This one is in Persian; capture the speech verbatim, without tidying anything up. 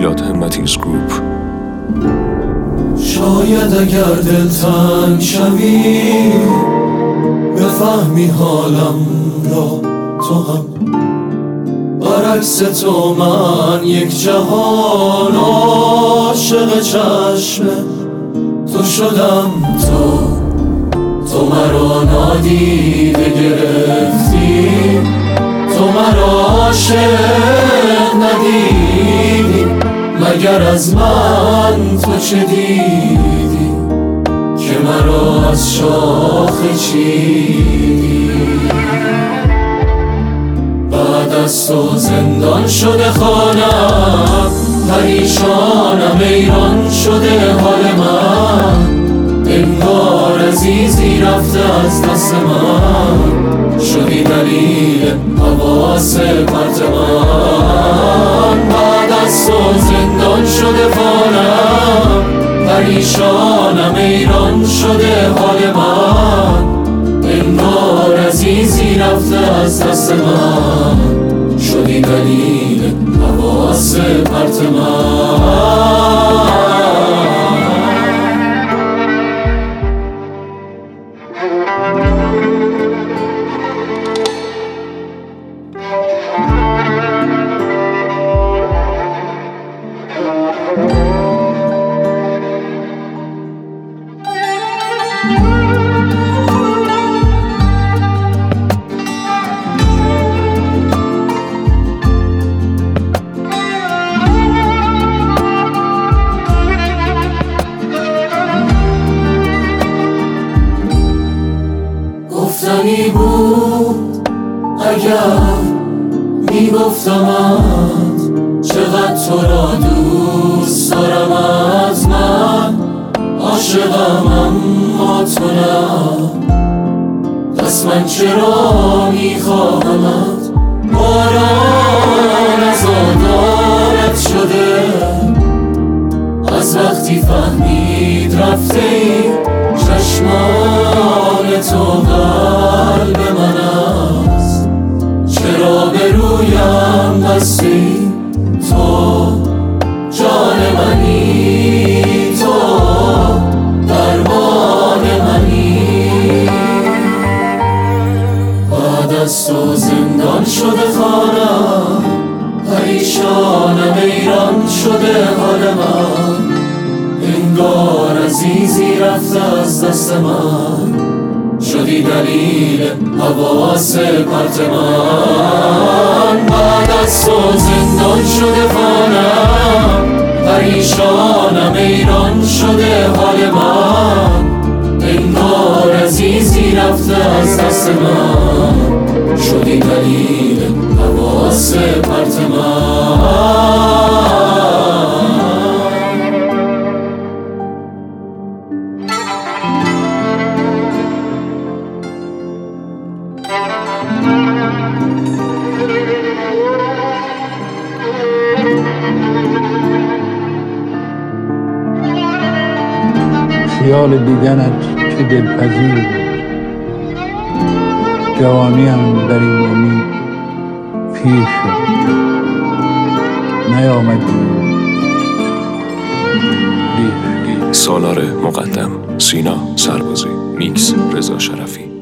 میلاد همتیز گروپ. شاید اگر دلتنگ شوی بفهمی حالم را تو هم، برعکس تو من یک جهان عاشق چشم تو شدم. تو تو مرا نادیده گرفتی، تو مرا عاشق ندیدی، مگر از من تو چه دیدی که مرا از شاخه چیدی؟ بعد از تو زندان شده خانم، پریشانم ایران شده حال من، انگار عزیزی رفته از دست من، شدی دلیل حواس پرت من. بعد از تو زندان شده خانم، پریشانم ایران شده حال من، انگار عزیزی رفته از دست من، شدی دلیل حواس پرت من. گفتنی بود اگر میگفتمت چقدر تو را دوست دارم، از من عاشقم اما تو نه، پس من چرا میخواهمت؟ باران از آدارت شده، از وقتی فهمید رفته ای چشمان تو قلب من است، چرا به رویم بستی؟ تو جان منی، تو درمان منی. بعد از تو زندان شده خانم، پریشانم ایران شده حال من، انگار عزیزی رفته از دست من، شدی دلیل حواس پرت من. بعد از تو زندان شده خانم، پریشانم ایران شده حال من، انگار عزیزی رفته از دست من، شدی دلیل حواس پرت من. خیال دیدنت چه دلپذیر بود، جوانیم در این امید پیر شد، نیامدی دیر. سالار مقدم، سینا سربازی، میکس رضا شرفی.